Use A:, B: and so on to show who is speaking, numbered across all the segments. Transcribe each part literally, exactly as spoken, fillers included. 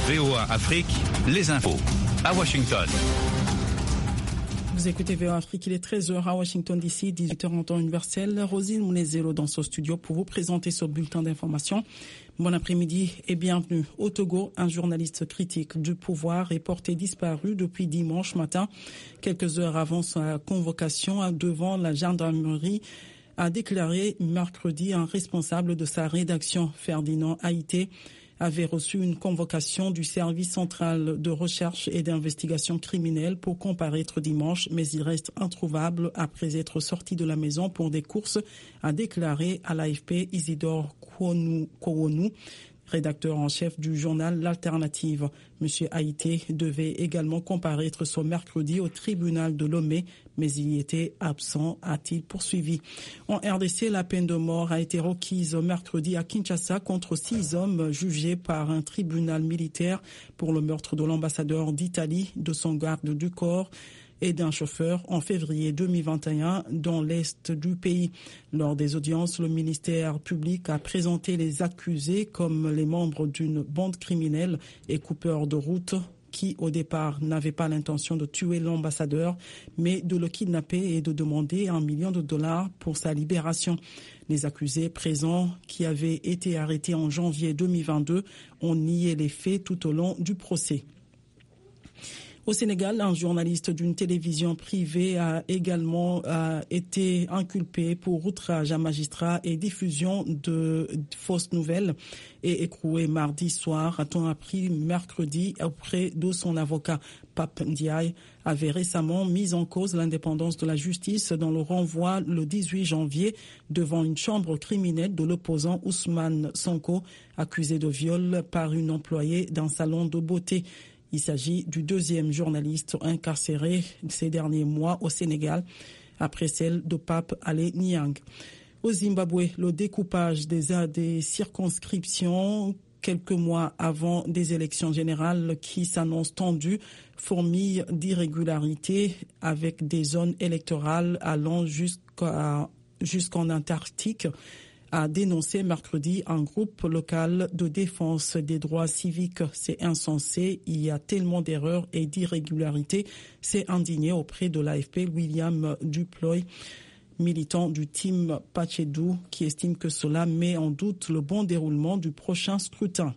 A: V O A Afrique, les infos à Washington.
B: Vous écoutez V O A Afrique, il est treize heures à Washington D C, dix-huit heures en temps universel. Rosine Mounezelo dans ce studio pour vous présenter ce bulletin d'information. Bon après-midi et bienvenue. Au Togo, un journaliste critique du pouvoir est porté disparu depuis dimanche matin. Quelques heures avant sa convocation devant la gendarmerie, a déclaré mercredi un responsable de sa rédaction, Ferdinand Haïté, avait reçu une convocation du service central de recherche et d'investigation criminelle pour comparaître dimanche, mais il reste introuvable après être sorti de la maison pour des courses, a déclaré à l'A F P Isidore Kourounou, rédacteur en chef du journal L'Alternative. Monsieur Haïté devait également comparaître ce mercredi au tribunal de Lomé, mais il y était absent, a-t-il poursuivi. En R D C, la peine de mort a été requise mercredi à Kinshasa contre six hommes jugés par un tribunal militaire pour le meurtre de l'ambassadeur d'Italie, de son garde du corps et d'un chauffeur en février deux mille vingt et un dans l'est du pays. Lors des audiences, le ministère public a présenté les accusés comme les membres d'une bande criminelle et coupeurs de route qui, au départ, n'avaient pas l'intention de tuer l'ambassadeur, mais de le kidnapper et de demander un million de dollars pour sa libération. Les accusés présents, qui avaient été arrêtés en janvier deux mille vingt-deux, ont nié les faits tout au long du procès. Au Sénégal, un journaliste d'une télévision privée a également a été inculpé pour outrage à magistrat et diffusion de fausses nouvelles et écroué mardi soir, a-t-on appris mercredi auprès de son avocat. Pape Ndiaye avait récemment mis en cause l'indépendance de la justice dans le renvoi le dix-huit janvier devant une chambre criminelle de l'opposant Ousmane Sonko, accusé de viol par une employée d'un salon de beauté. Il s'agit du deuxième journaliste incarcéré ces derniers mois au Sénégal, après celle de Pape Alé Niang. Au Zimbabwe, le découpage des, des circonscriptions quelques mois avant des élections générales qui s'annoncent tendues fourmille d'irrégularités avec des zones électorales allant jusqu'à, jusqu'en Antarctique, a dénoncé mercredi un groupe local de défense des droits civiques. C'est insensé, il y a tellement d'erreurs et d'irrégularités. C'est indigné auprès de l'A F P William Duploy, militant du team Pachedou, qui estime que cela met en doute le bon déroulement du prochain scrutin.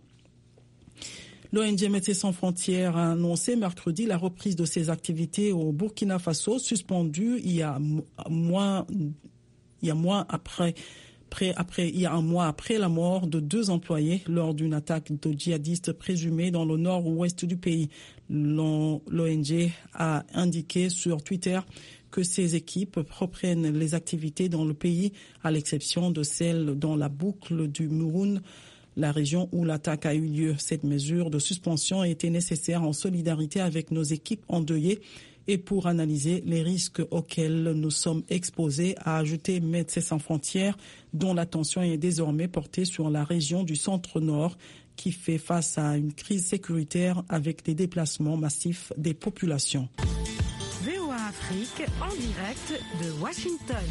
B: L'O N G Médecins sans frontières a annoncé mercredi la reprise de ses activités au Burkina Faso, suspendues il y a moins, il y a moins après Après, après, il y a un mois après la mort de deux employés lors d'une attaque de djihadistes présumés dans le nord-ouest du pays. L'O N G a indiqué sur Twitter que ses équipes reprennent les activités dans le pays, à l'exception de celles dans la boucle du Mouroun, la région où l'attaque a eu lieu. Cette mesure de suspension a été nécessaire en solidarité avec nos équipes endeuillées et pour analyser les risques auxquels nous sommes exposés, a ajouté Médecins sans frontières, dont l'attention est désormais portée sur la région du centre-nord qui fait face à une crise sécuritaire avec des déplacements massifs des populations.
C: V O A Afrique en direct de Washington.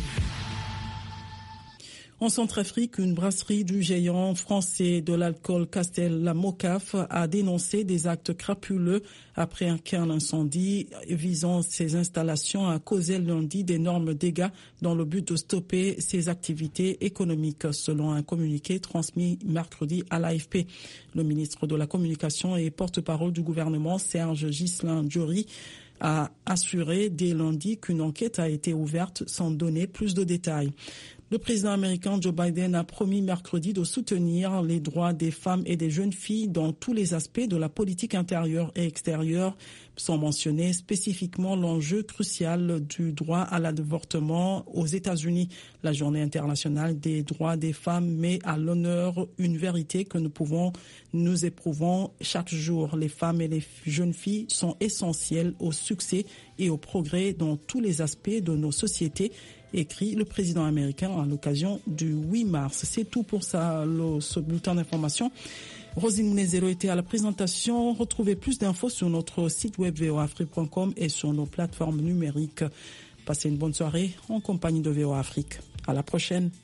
B: En Centrafrique, une brasserie du géant français de l'alcool Castel La Mocaf a dénoncé des actes crapuleux après un incendie visant ses installations a causé lundi d'énormes dégâts dans le but de stopper ses activités économiques, selon un communiqué transmis mercredi à l'A F P. Le ministre de la Communication et porte-parole du gouvernement, Serge Ghislain Diori, a assuré dès lundi qu'une enquête a été ouverte sans donner plus de détails. Le président américain Joe Biden a promis mercredi de soutenir les droits des femmes et des jeunes filles dans tous les aspects de la politique intérieure et extérieure, sans mentionner spécifiquement l'enjeu crucial du droit à l'avortement aux États-Unis. La Journée internationale des droits des femmes met à l'honneur une vérité que nous pouvons, nous éprouvons chaque jour. Les femmes et les jeunes filles sont essentielles au succès et au progrès dans tous les aspects de nos sociétés, écrit le président américain à l'occasion du huit mars. C'est tout pour ça, le, ce bulletin d'information. Rosine Mounezelo était à la présentation. Retrouvez plus d'infos sur notre site web v o a afrique point com et sur nos plateformes numériques. Passez une bonne soirée en compagnie de V O A Afrique. À la prochaine.